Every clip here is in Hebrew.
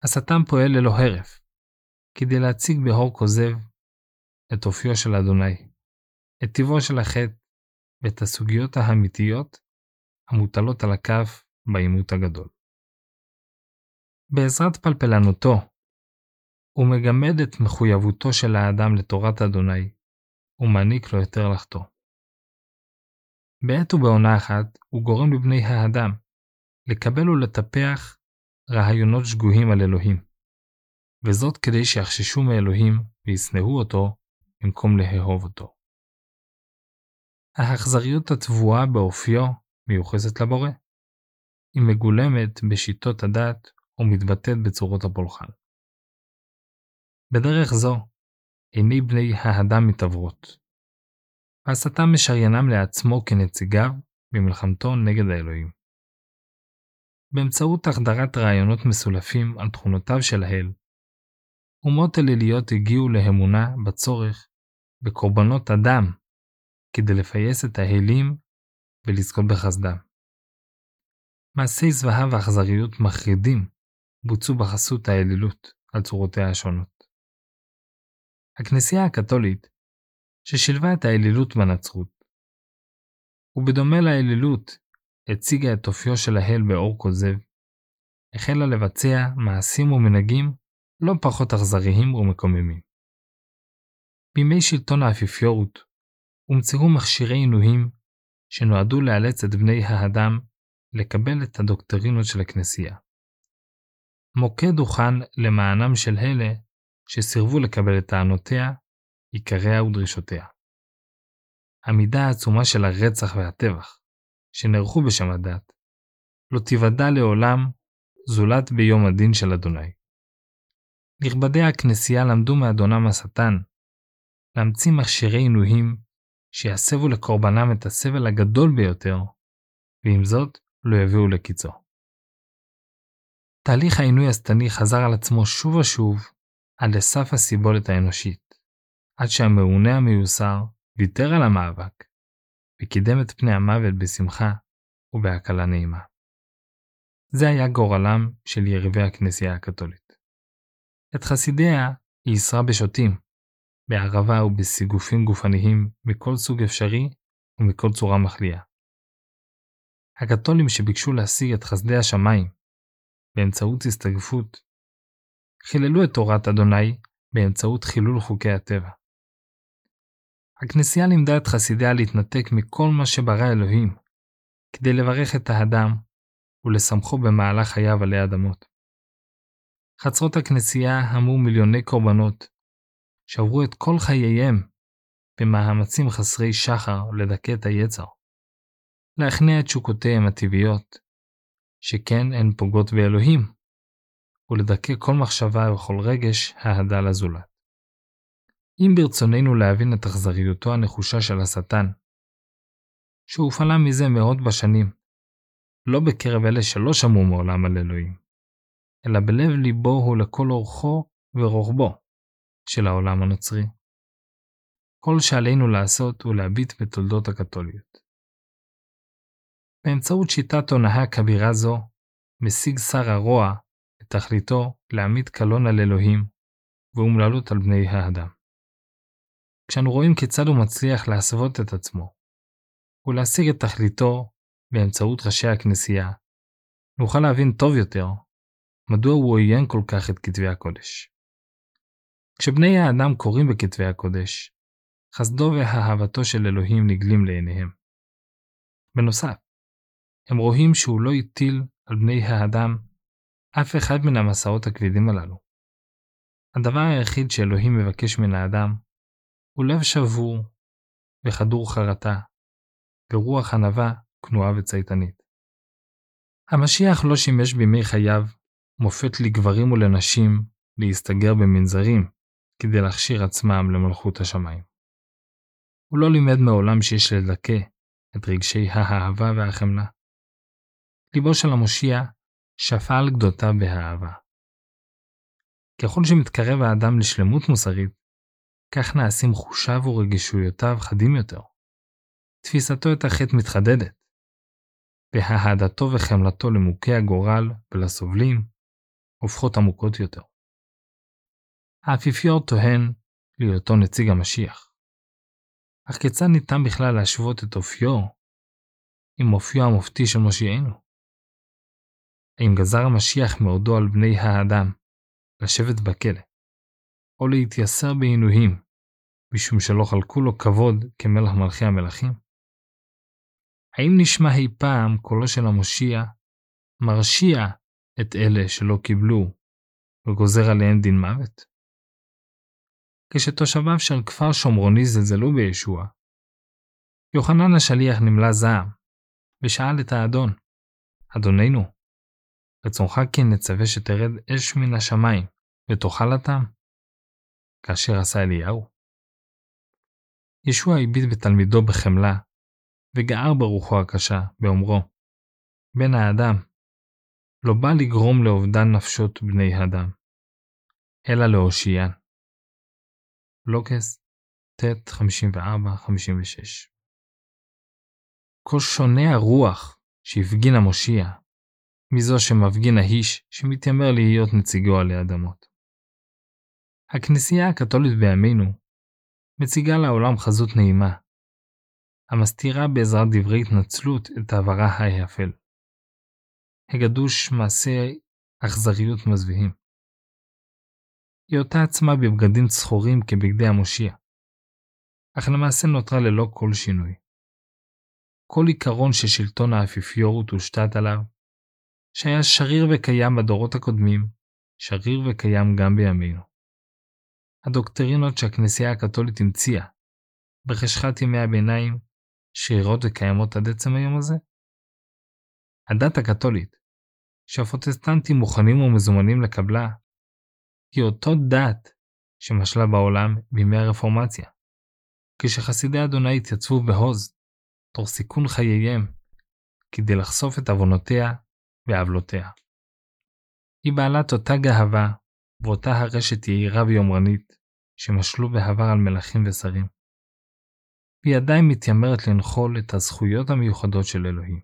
השטן פועל ללא הרף, כדי להציג באור כוזב את אופיו של אדוני, את טבעו של החטא ואת הסוגיות האמיתיות המוטלות על הכף בעימות הגדול. בעזרת פלפלנותו, הוא מגמד את מחויבותו של האדם לתורת אדוני, ומעניק לו יותר לחטוא. בעת ובעונה אחת, הוא גורם לבני האדם לקבל ולטפח רעיונות שגויים על אלוהים, וזאת כדי שיחששו מאלוהים וישנאו אותו במקום לאהוב אותו. האכזריות הטבועה באופיו מיוחסת לבורא. היא מגולמת בשיטות הדת ומתבטאת בצורות הפולחן. בדרך זו, עיני בני האדם מתעברות, והשטן משריינם לעצמו כנציגיו במלחמתו נגד האלוהים. באמצעות החדרת רעיונות מסולפים על תכונותיו של האל, אומות אליליות הגיעו לאמונה בצורך בקורבנות אדם כדי לפייס את האלים ולזכות בחסדם. מעשי זוועה ואכזריות מחרידים בוצעו בחסות האלילות על צורותיה השונות. הכנסייה הקתולית, ששילבה את האלילות בנצרות, ובדומה לאלילות הציגה את אופיו של האל באור כוזב, החלה לבצע מעשים ומנהגים לא פחות אכזריים ומקוממים. בימי שלטון האפיפיורות הומצאו מכשירי עינויים שנועדו לאלץ את בני האדם לקבל את הדוקטרינות של הכנסייה. מוקד הוכן למענם של אלה שסירבו לקבל את טענותיה, עיקריה ודרישותיה. המידה העצומה של הרצח והטבח שנערכו בשם הדת לא תיוודע לעולם זולת ביום הדין של אדוני. נכבדי הכנסייה למדו מאדונם השטן להמציא מכשירי עינויים שיסבו לקורבנם את הסבל הגדול ביותר, ועם זאת לא יביאו לקיצו. תהליך העינוי השטני חזר על עצמו שוב ושוב עד לסף הסיבולת האנושית, עד שהמעונה המיוסר ויתר על המאבק וקידם את פני המוות בשמחה ובהקלה נעימה. זה היה גורלם של יריבי הכנסייה הקתולית. את חסידיה היא יסרה בשוטים, בערבה ובסיגופים גופניים מכל סוג אפשרי ומכל צורה מחליאה. הקתולים שביקשו להשיג את חסדי השמיים באמצעות הסתגפות, חיללו את תורת אדוני באמצעות חילול חוקי הטבע. הכנסייה לימדה את חסידיה להתנתק מכל מה שברא אלוהים, כדי לברך את האדם ולסמכו במהלך חייו עלי אדמות. חצרות הכנסייה המו מיליוני קורבנות, שעברו את כל חייהם במאמצים חסרי שחר לדכא את היצר, להכניע את שוקותיהם הטבעיות, שכן הן פוגעות באלוהים, ולדכא כל מחשבה וכל רגש ההדה לזולת. אם ברצוננו להבין את אכזריותו הנחושה של השטן, שהופעלה מזה מאות בשנים, לא בקרב אלה שלא שמעו מעולם על אלוהים, אלא בלב ליבו הוא לכל אורכו ורוחבו של העולם הנוצרי. כל שעלינו לעשות הוא להביט בתולדות הקתוליות. באמצעות שיטת הונאה כבירה זו, משיג שר הרוע את תכליתו להעמיד קלון על אלוהים ואומללות על בני האדם. כשאנו רואים כיצד הוא מצליח להסוות את עצמו ולהשיג את תכליתו באמצעות ראשי הכנסייה, נוכל להבין טוב יותר מדוע הוא עוין כל כך את כתבי הקודש. כשבני האדם קוראים בכתבי הקודש, חסדו ואהבתו של אלוהים נגלים לעיניהם. בנוסף, הם רואים שהוא לא הטיל על בני האדם אף אחד מן המסעות הכבדים הללו. הדבר היחיד שאלוהים מבקש מן האדם הוא לב שבור וחדור חרטה, ורוח ענווה כנועה וצייתנית. המשיח לא שימש בימי חייו מופת לגברים ולנשים להסתגר במנזרים כדי להכשיר עצמם למלכות השמיים. הוא לא לימד מעולם שיש לדכא את רגשי האהבה והחמלה. ליבו של המושיע שפע על גדותיו באהבה. ככל שמתקרב האדם לשלמות מוסרית, כך נעשים חושיו ורגישויותיו חדים יותר. תפיסתו את החטא מתחדדת, והאהדתו וחמלתו למוכי הגורל ולסובלים הופכות עמוקות יותר. האפיפיור טוען להיותו נציג המשיח. אך כיצד ניתן בכלל להשוות את אופיו עם אופיו המופתי של מושיענו? האם גזר המשיח מעודו על בני האדם לשבת בכלא, או להתייסר בעינויים, משום שלא חלקו לו כבוד כמלך מלכי המלכים? האם נשמע אי פעם קולו של המושיע מרשיע את אלה שלא קיבלו וגוזר עליהם דין מוות? כשתושביו של כפר שומרוני זלזלו בישוע, יוחנן השליח נמלא זעם ושאל את האדון, אדוננו, רצונך כן נצווה שתרד אש מן השמיים ותאכל אותם? כאשר עשה אליהו. ישוע הביט בתלמידו בחמלה וגער ברוחו הקשה באומרו, בן האדם, לא בא לגרום לאובדן נפשות בני האדם, אלא להושיען. לוקס ט 54-56. כה שונה הרוח שהפגין המושיע מזו שמפגין האיש שמתיימר להיות נציגו עלי אדמות. הכנסייה הקתולית בימינו מציגה לעולם חזות נעימה, המסתירה בעזרת דברי התנצלות את העברה האפל, הגדוש מעשי אכזריות מזוויעים. היא אותה עצמה בבגדים צחורים כבגדי המושיע, אך למעשה נותרה ללא כל שינוי. כל עיקרון ששלטון האפיפיורות הושתת עליו, שהיה שריר וקיים בדורות הקודמים, שריר וקיים גם בימינו. הדוקטרינות שהכנסייה הקתולית המציאה בחשכת ימי הביניים שרירות וקיימות עד עצם היום הזה. הדת הקתולית, שהפרוטסטנטים מוכנים ומזומנים לקבלה, היא אותו דת שמשלה בעולם בימי הרפורמציה, כשחסידי אדוני התייצבו בהוז, תוך סיכון חייהם, כדי לחשוף את עוונותיה ועוולותיה. היא בעלת אותה גאווה ואותה הרשת יהירה ויומרנית שמשלו בעבר על מלכים ושרים. והיא עדיין מתיימרת לנחול את הזכויות המיוחדות של אלוהים.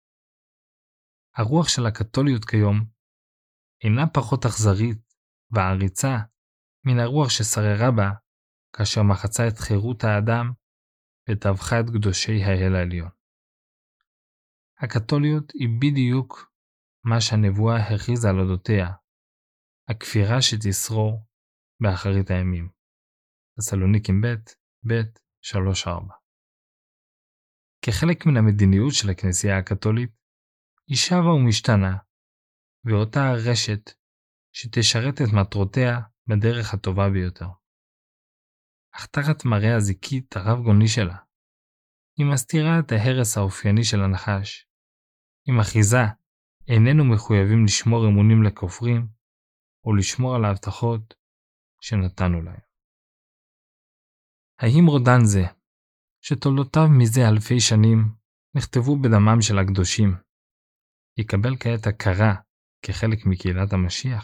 הרוח של הקתוליות כיום אינה פחות אכזרית ועריצה מן הרוח ששררה בה כאשר מחצה את חירות האדם וטבחה את קדושי האל העליון. הקתוליות היא בדיוק מה שהנבואה הכריזה על אודותיה, הכפירה שתשרור באחרית הימים. תסלוניקים ב' 3-4. כחלק מן המדיניות של הכנסייה הקתולית, היא שבה ומשתנה, ואותה הרשת שתשרת את מטרותיה בדרך הטובה ביותר. אך תחת מראה הזיקית הרב גוני שלה, היא מסתירה את ההרס האופייני של הנחש, היא מכריזה, איננו מחויבים לשמור אמונים לכופרים, או לשמור על ההבטחות שנתנו להם. האם רודן זה, שתולדותיו מזה אלפי שנים נכתבו בדמם של הקדושים, יקבל כעת הכרה כחלק מקהילת המשיח?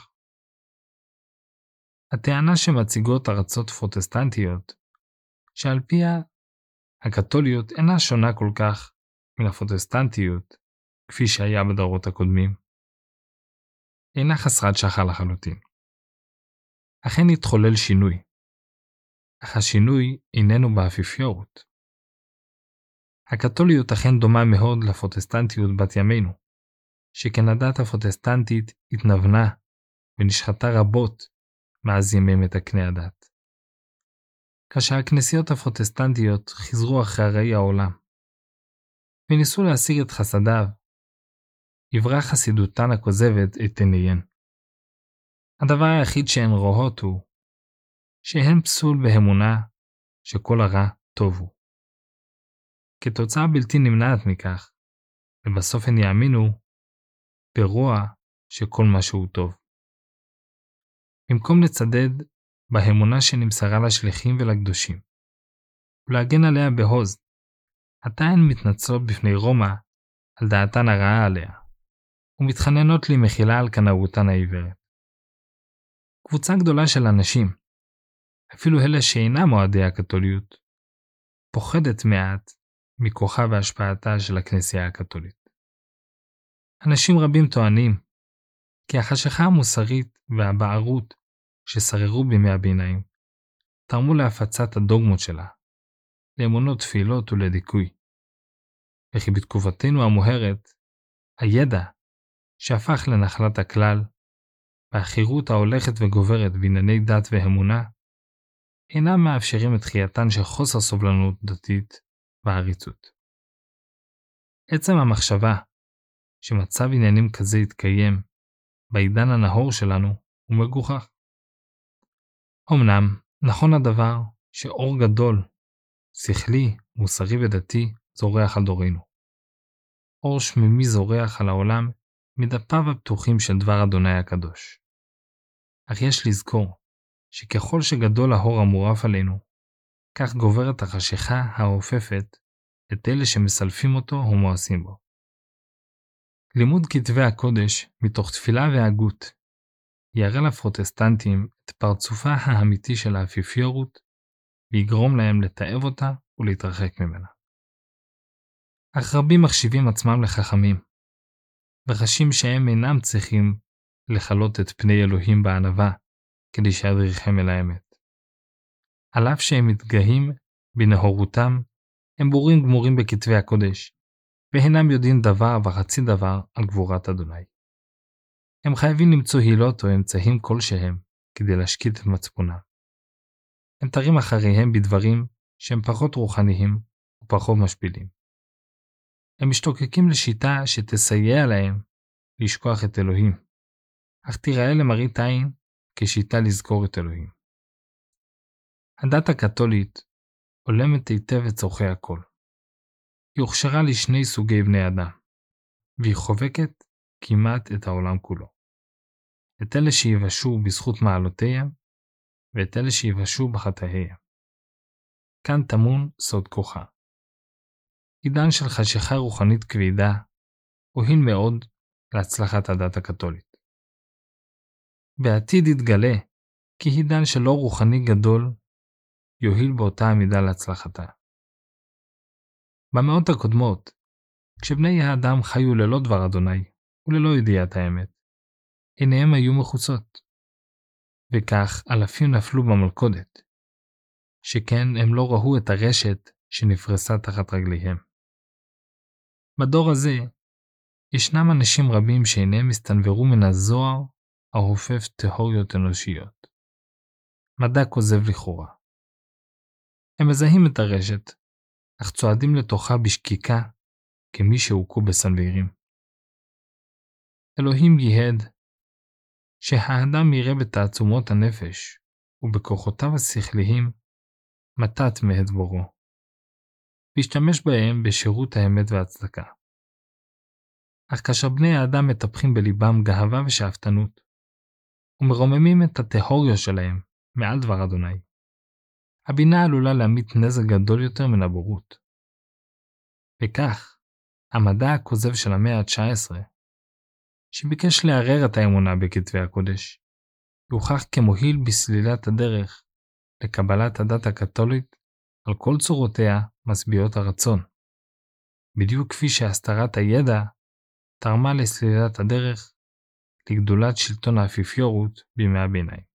הטענה שמציגות ארצות פרוטסטנטיות, שעל פיה הקתוליות אינה שונה כל כך מן הפרוטסטנטיות, כפי שהיה בדורות הקודמים, אינה חסרת שחר לחלוטין. אכן התחולל שינוי, אך השינוי איננו באפיפיורות. הקתוליות אכן דומה מאוד לפרוטסטנטיות בת ימינו, שכן הדת הפרוטסטנטית התנוונה ונשחתה רבות מאז ימי מתקני הדת. כאשר הכנסיות הפרוטסטנטיות חזרו אחרי ראי העולם, וניסו להשיג את חסדיו, עברה חסידותן הכוזבת את עיניהן. הדבר היחיד שהן רואות הוא, שהן פסול באמונה שכל הרע טוב הוא. כתוצאה בלתי נמנעת מכך, ובסוף הן יאמינו ברוע שכל משהו טוב. במקום לצדד באמונה שנמסרה לשליחים ולקדושים, ולהגן עליה בהוז, עתה הן מתנצלות בפני רומא על דעתן הרעה עליה, ומתחננות לי מחילה על קנאותן העיוורת. קבוצה גדולה של אנשים, אפילו אלה שאינם אוהדי הקתוליות, פוחדת מעט מכוחה והשפעתה של הכנסייה הקתולית. אנשים רבים טוענים כי החשיכה המוסרית והבערות ששררו בימי הביניים תרמו להפצת הדוגמות שלה, לאמונות תפילות ולדיכוי. וכי בתקופתנו המוהרת, הידע שהפך לנחלת הכלל, והחירות ההולכת וגוברת בענייני דת ואמונה, אינם מאפשרים את דחייתן של חוסר סובלנות דתית ועריצות. עצם המחשבה שמצב עניינים כזה יתקיים בעידן הנאור שלנו הוא מגוחך. אמנם נכון הדבר שאור גדול, שכלי, מוסרי ודתי זורח על דורנו. אור שמימי זורח על העולם מדפיו הפתוחים של דבר אדוני הקדוש. אך יש לזכור שככל שגדול האור המורף עלינו, כך גוברת החשיכה האופפת את אלה שמסלפים אותו ומואסים בו. לימוד כתבי הקודש מתוך תפילה והגות יראה לפרוטסטנטים את פרצופה האמיתי של האפיפיורות ויגרום להם לתאב אותה ולהתרחק ממנה. אך רבים מחשיבים עצמם לחכמים וחשים שהם אינם צריכים לחלות את פני אלוהים בענווה כדי שידריכם אל האמת. על אף שהם מתגאים בנאורותם, הם בורים גמורים בכתבי הקודש והינם יודעים דבר וחצי דבר על גבורת אדוני. הם חייבים למצוא הילות או אמצעים כלשהם כדי להשקיט את מצפונם. הם תרים אחריהם בדברים שהם פחות רוחניים ופחות משפילים. הם משתוקקים לשיטה שתסייע להם לשכוח את אלוהים, אך תיראה למראית עין כשיטה לזכור את אלוהים. הדת הקתולית עולמת היטב את צורכי הכל. היא הוכשרה לשני סוגי בני אדם, והיא חובקת כמעט את העולם כולו. את אלה שיבשו בזכות מעלותיהם, ואת אלה שיבשו בחטאיהם. כאן טמון סוד כוחה. עידן של חשיכה רוחנית כבדה הועיל מאוד להצלחת הדת הקתולית. בעתיד יתגלה כי עידן שלא רוחני גדול יועיל באותה המידה להצלחתה. במאות הקודמות, כשבני האדם חיו ללא דבר אדוני וללא ידיעת האמת, עיניהם היו מחוצות, וכך אלפים נפלו במלכודת, שכן הם לא ראו את הרשת שנפרסה תחת רגליהם. בדור הזה ישנם אנשים רבים שעיניהם הסתנוורו מן הזוהר ההופף תיאוריות אנושיות. מדע כוזב לכאורה. הם מזהים את הרשת, אך צועדים לתוכה בשקיקה כמי שהוכו בסנווירים. אלוהים ייעד שהאדם יראה בתעצומות הנפש ובכוחותיו השכליים מתת מאת בורו, וישתמש בהם בשירות האמת והצדקה. אך כאשר בני האדם מטפחים בליבם גאווה ושאפתנות, ומרוממים את התיאוריה שלהם מעל דבר אדוני, הבינה עלולה להמיט נזק גדול יותר מן הבורות. וכך, המדע הכוזב של המאה ה-19, שביקש לערער את האמונה בכתבי הקודש, יוכח כמועיל בסלילת הדרך לקבלת הדת הקתולית על כל צורותיה משביעות הרצון, בדיוק כפי שהסתרת הידע תרמה לסלילת הדרך לגדולת שלטון האפיפיורות בימי הביניים.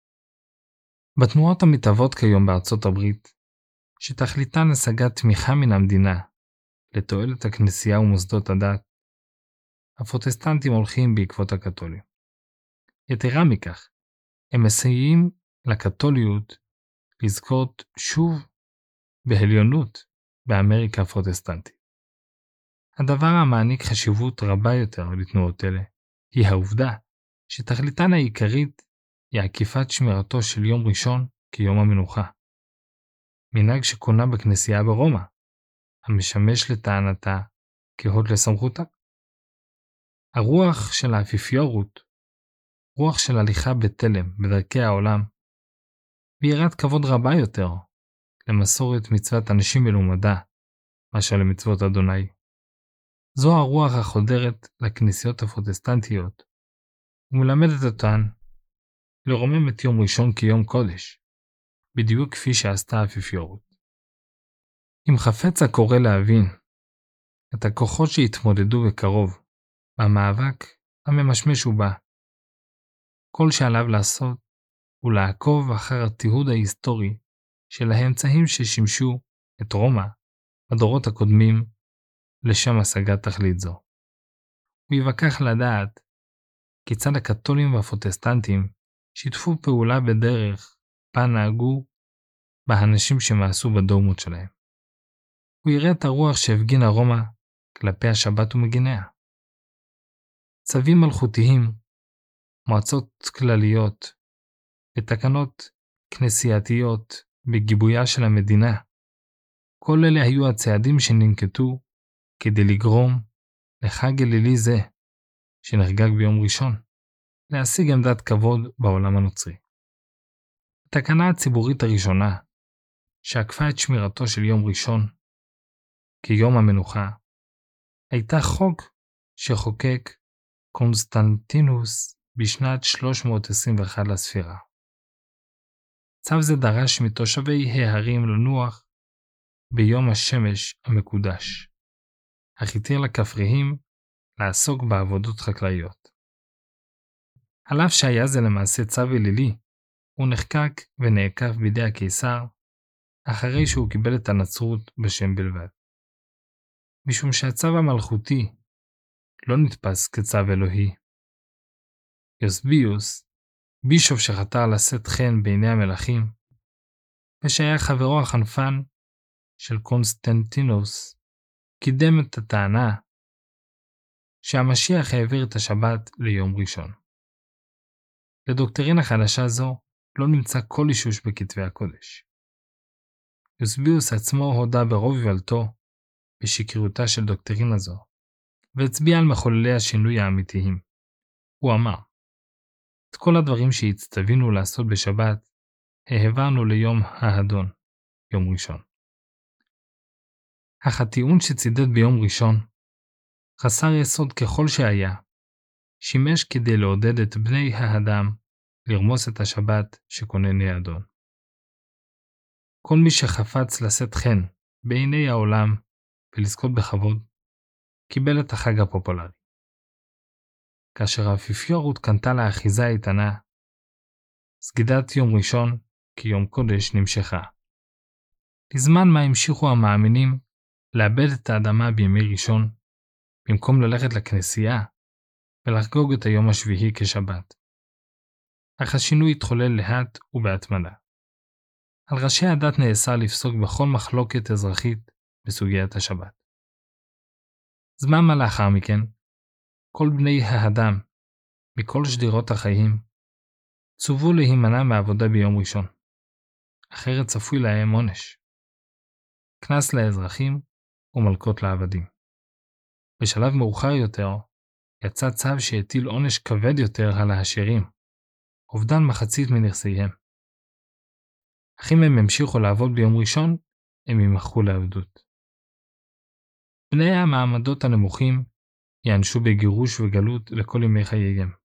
בתנועות המתהוות כיום בארצות הברית, שתכליתן השגת תמיכה מן המדינה לתועלת הכנסייה ומוסדות הדת, הפרוטסטנטים הולכים בעקבות הקתולים. יתרה מכך, הם מסייעים לקתוליות לזכות שוב בהליונות באמריקה הפרוטסטנטית. הדבר המעניק חשיבות רבה יותר לתנועות אלה היא העובדה שתכליתן העיקרית היא עקיפת שמירתו של יום ראשון כיום המנוחה. מנהג שקונה בכנסייה ברומא, המשמש לטענתה כהוד לסמכותה. הרוח של האפיפיורות, רוח של הליכה בתלם בדרכי העולם, ויראת כבוד רבה יותר למסורת מצוות אנשים מלומדה מאשר למצוות אדוני. זו הרוח החודרת לכנסיות הפרוטסטנטיות, ומלמדת אותן לרומם את יום ראשון כיום קודש, בדיוק כפי שעשתה האפיפיורות. אם חפץ הקורא להבין את הכוחות שהתמודדו בקרוב במאבק הממשמש ובא כל שעליו לעשות הוא לעקוב אחר התיעוד ההיסטורי של האמצעים ששימשו את רומא בדורות הקודמים לשם השגת תכלית זו. הוא יבקש לדעת כיצד הקתולים והפרוטסטנטים שיתפו פעולה בדרך בה נהגו באנשים שמעשו בדוגמות שלהם. הוא יראה את הרוח שהפגינה רומא כלפי השבת ומגיניה. צווים מלכותיים, מועצות כלליות ותקנות כנסייתיות בגיבויה של המדינה, כל אלה היו הצעדים שננקטו כדי לגרום לחג אלילי זה, שנחגג ביום ראשון, להשיג עמדת כבוד בעולם הנוצרי. התקנה הציבורית הראשונה, שעקפה את שמירתו של יום ראשון כיום המנוחה, הייתה חוק שחוקק קונסטנטינוס בשנת 321 לספירה. צו זה דרש מתושבי ההרים לנוח ביום השמש המקודש, אך התיר לכפריים לעסוק בעבודות חקלאיות. על אף שהיה זה למעשה צו אלילי, הוא נחקק ונעקף בידי הקיסר אחרי שהוא קיבל את הנצרות בשם בלבד. משום שהצו המלכותי לא נתפס כצו אלוהי. יוסביוס, בישוף שחתר לשאת חן בעיני המלכים, ושהיה חברו החנפן של קונסטנטינוס, קידם את הטענה שהמשיח העביר את השבת ליום ראשון. לדוקטרינה חדשה זו לא נמצא כל אישוש בכתבי הקודש. יוסביוס עצמו הודה ברוב יבלתו בשקריותה של דוקטרינה זו, והצביע על מחוללי השינוי האמיתיים. הוא אמר, את כל הדברים שהצטווינו לעשות בשבת, העברנו ליום ההדון, יום ראשון. אך הטיעון שצידד ביום ראשון, חסר יסוד ככל שהיה, שימש כדי לעודד את בני האדם לרמוס את השבת שכונן האדון. כל מי שחפץ לשאת חן בעיני העולם ולזכות בכבוד, קיבל את החג הפופולרי. כאשר האפיפיורות קנתה לאחיזה איתנה, סגידת יום ראשון כיום קודש נמשכה. לזמן מה המשיכו המאמינים לאבד את האדמה בימי ראשון, במקום ללכת לכנסייה ולחגוג את היום השביעי כשבת. אך השינוי התחולל לאט ובהתמדה. על ראשי הדת נאסר לפסוק בכל מחלוקת אזרחית בסוגיית השבת. זמן מה לאחר מכן, כל בני האדם, מכל שדירות החיים, צוו להימנע מעבודה ביום ראשון, אחרת צפוי להם עונש. כנס לאזרחים ומלקות לעבדים. בשלב מאוחר יותר, יצא צו שהטיל עונש כבד יותר על העשירים, אובדן מחצית מנכסיהם. אך אם הם המשיכו לעבוד ביום ראשון, הם יימכרו לעבדות. בני המעמדות הנמוכים יענשו בגירוש וגלות לכל ימי חייהם.